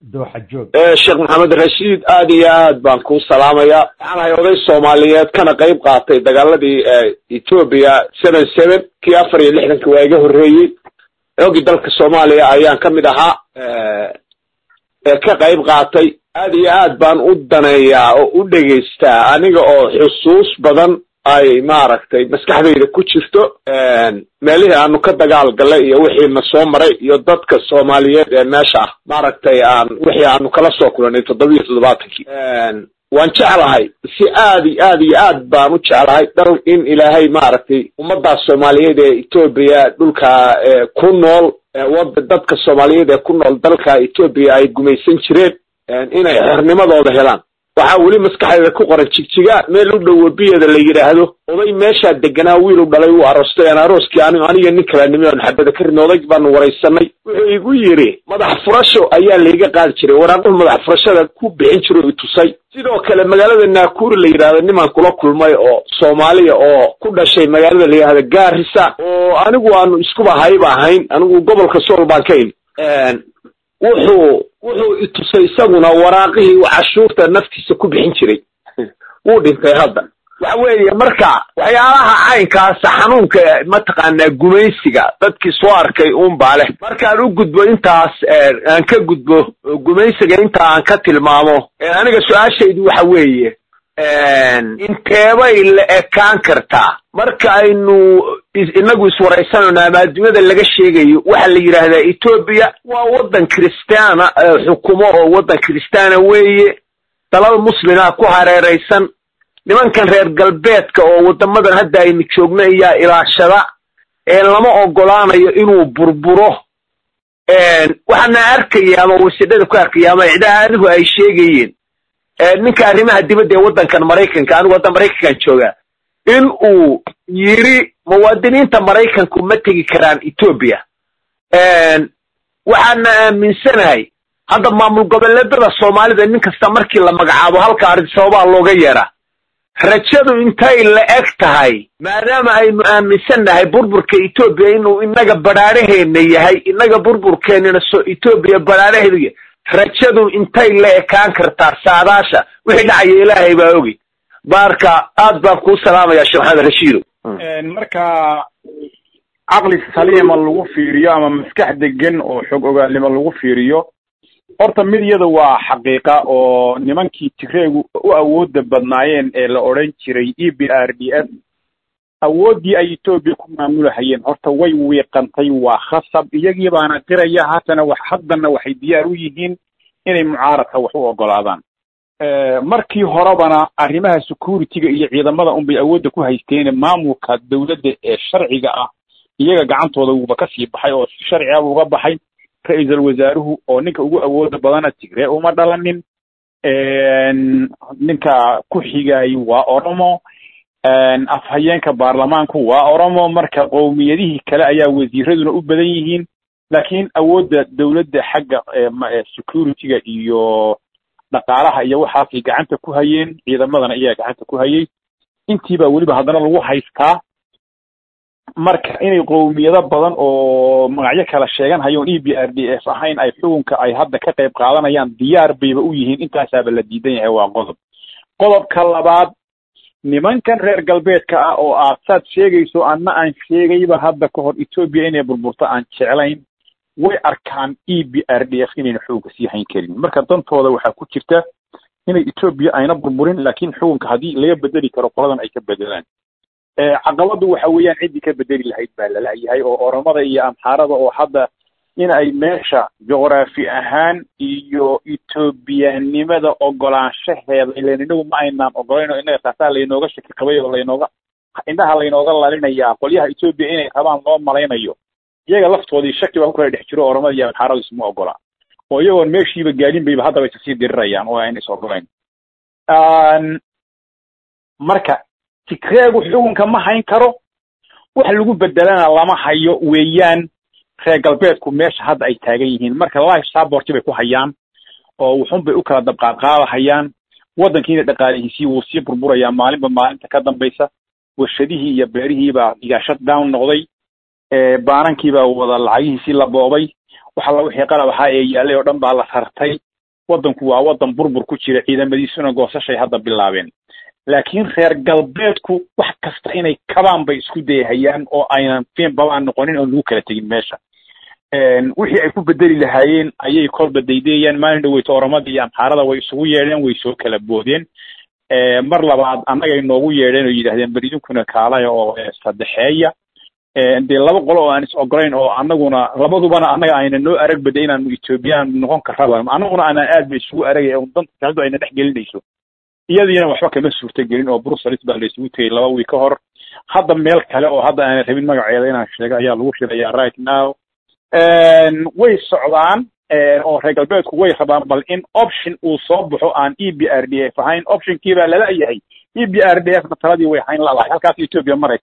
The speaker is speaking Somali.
dooxa joog sheekh maxamed rashiid aad iyo aad baan ku salaamayaa waxaan ahay oday Soomaaliyeed kana qayb qaatay dagaaladii Ethiopia 77 kii 64 waa iga horeeyay ogi dalka Soomaaliya ayaan kamid ahaa ka qayb qaatay aad iyo aad baan u daneeyaa oo u dhageystaa aniga oo xusuus badan ay maaragtay maskaxdayda ku jirto meelihii aanu ka dagaal galay iyo wixii na soo maray iyo dadka Soomaaliyeed ee meesha maaragtay wixii aanu kala soo kulanay 77kii waan jeclahay si aad baan u jeclahay dal in ilaahay maaragtay ummadda Soomaaliyeed ee Ethiopia dhulka ku nool dadka Soomaaliyeed ee ku nool dalka Ethiopia ay gumaysan jireen inay xornimadooda helaan waxa wali maskaxdayda ku qoran jigjiga meel u dhow biyada la yiraahdo oday meesha deganaa wiil u dhalay uu aroostay arooskii aniga nin kala nimid xabada ka rinooday baan wareysanay wuxuu igu yiri madax furasho ayaa leega qaad jiray waraaqo madax furashada ku bixin jiray tusay sidoo kale magaalada Nakuru la yiraahdo niman kula kulmay oo Soomaaliya oo ku dhashay magaalada la yiraahdo Garissa oo anigu aanu isku ahayn anigu gobolka Sool baan ka wuxuu itusay isaguna waraaqihii cashuurta naftiisa ku bixin jiray wuu dhintay hadda waxa weeye marka waxyaalaha caynkaas xanuunka ma taqaanaa gumaysiga dadkii soo arkay baale markaan u gudbo intaas aan ka gudbo gumaysiga inta aan ka tilmaamo aniga su'aashaydu waxa weeye inteebay la ekaan kartaa marka aynu inagu iswareysanayno ama adduunyada laga sheegayo waxa la yiraahdaa Ethiopia waa wadan Kristaana xukumo oo wadan Kristaana weeye dalal muslimiina ku hareeraysan nimankan reer galbeedka oo wadamadan hadda aynu joogno ayaa ilaashada lama ogolaanayo inuu burburo waxaan arkayaa ama wasidada ku arkayaa ama ciidamadu ay sheegayeen ninka arrimaha dibadda ee wadankan Mareykanka anigu wadan Mareykanka jooga in uu yiri muwaadiniinta Mareykanku ma tagi karaan Ethiopia waxaan aaminsanahay hadda maamul goboleedyada Soomaalida nin kasta markii la magacaabo halka arrin sabab looga yeeraa rajadu intay la eg tahay maadaama aynu aaminsanahay burburka Ethiopia inuu inaga baraaraheena yahay inaga burburkeenina soo Ethiopia baraaraheeda rajadu intay la ekaan kartaa saadaasha wixii dhacay Ilaahay baa ogi barka aad baan ku salaamaya Sheekh Maxamed Rashiid marka aqli saliim lagu fiiriyo ama maskax degan oo xog ogaalnimo lagu fiiriyo horta midiyada waa xaqiiqa oo nimankii Tigreegu u awood badnaayeen ee la oran jiray EPRDF awoodii ay Ethiopia ku maamulahayeen horta way weeqantay waa khasab iyagii baana qiraya haddana waxay diyaar u yihiin inay mucaaradka wax u ogolaadaan markii horebana arrimaha security-ga iyo ciidamada bay awoodda ku haysteen maamulka dawladda ee sharciga ah iyaga gacantooda uu ka sii baxay oo sharci ah uga baxay ra'iisul wasaaruhu oo ninka ugu awoodda badan Tigray uma dhalanin ninka ku xigay waa Oromo afhayeenka baarlamaanku waa Oromo marka qowmiyadihii kale ayaa wasiiraduna u badan yihiin laakiin awoodda dawladda xagga security-ga iyo dhaqaalaha iyo waxa ay gacanta ku hayeen ciidamadana iyaga gacanta ku hayay intiiba waliba hadana lagu haystaa marka inay qowmiyada badan oo magacyo kala sheegan hayoon EPRDF ahayn ay xukunka ay hadda ka qayb qaadanayaan diyaar bayba u yihiin intaasaba la diidan yahay waa qodobka labaad nimankan reer galbeedka ah oo aad sheegayso aan sheegayba hadda ka hor Ethiopia inay burburto aan jeclayn way arkaan EPRDF inay xukunka sii hayn karin marka dantooda waxa ku jirta inay Ethiopia ayna burburin laakiin xukunka hadii laga bedeli karo qoladan ay ka bedelaan caqabadu waxa weeyaan cid ka bedeli lahayd baa la leeyahay oo Oromada iyo Amxaarada oo hadda in ay meesha geography ahaan iyo Ethiopianimada ogolaanshaheeda ilaa ma aynaan ogolayno inaga taasoo leynooga shaki qabay oo leynooga laalinaya qolyaha Ethiopia inay qabaan loo malaynayo iyaga laftoodii shaki baa ku kala dhex jiro Oromada iyo Amxaarada isma ogola oo iyagoon meeshiiba gaadin bayba hadda way sii dirirayaan oo aan is ogolayn marka Tigreegu xukunka ma hayn karo wax lagu bedelana lama hayo weeyaan reer galbeedku meesha hadda ay taagan yihiin marka life support bay ku hayaan oo wuxuun bay u kala dabqaadayaan wadankiina dhaqaalihiisii wuu sii burburaya maalinta ka dambaysa warshadihii iyo beerihii baa iga shut down noqday baarankii baa wada lacagihiisii la boobay waxa la wixii qalab ahaa ee yaalay oo dhan baa la sartay waddanku waa waddan burbur ku jira ciidamadiisuna goosashay hadda bilaabeen laakiin reer galbeedku wax kasta inay kabaan bay isku dayahayaan oo aynan fiinbabaan noqonin oo lagu kala tegin meesha wixii ay ku bedeli lahaayeen ayay kolba daydeeyaan maalin dhaweyto Oromada iyo Amxaarada way isugu yeedheen way soo kala boodeen mar labaad annaga inoogu yeedheen oo yidhaahdeen bariidunkuna kaalaya oo saddexeeya dee laba qolo oo aan is ogolayn oo annaguna labadubana annaga ayna noo arag baday inaanu Ethiopian noqon karaba annaguna ana aad bay isugu aragay oo danta kale ayna dhex gelinayso iyadina waxba kama suurtagelin oo Brussels baa la isugu tagay 2 week ka hor hadda meel kale oo hadda aan rabin magaceeda inaan sheego ayaa lagu shirayaa right now way socdaan oo reer galbeedku way rabaan bal in option uu soo baxo aan EBRDF ahayn optionkii baa lala yahay EBRDF taladii way hayn lahayd halkaas Ethiopia maray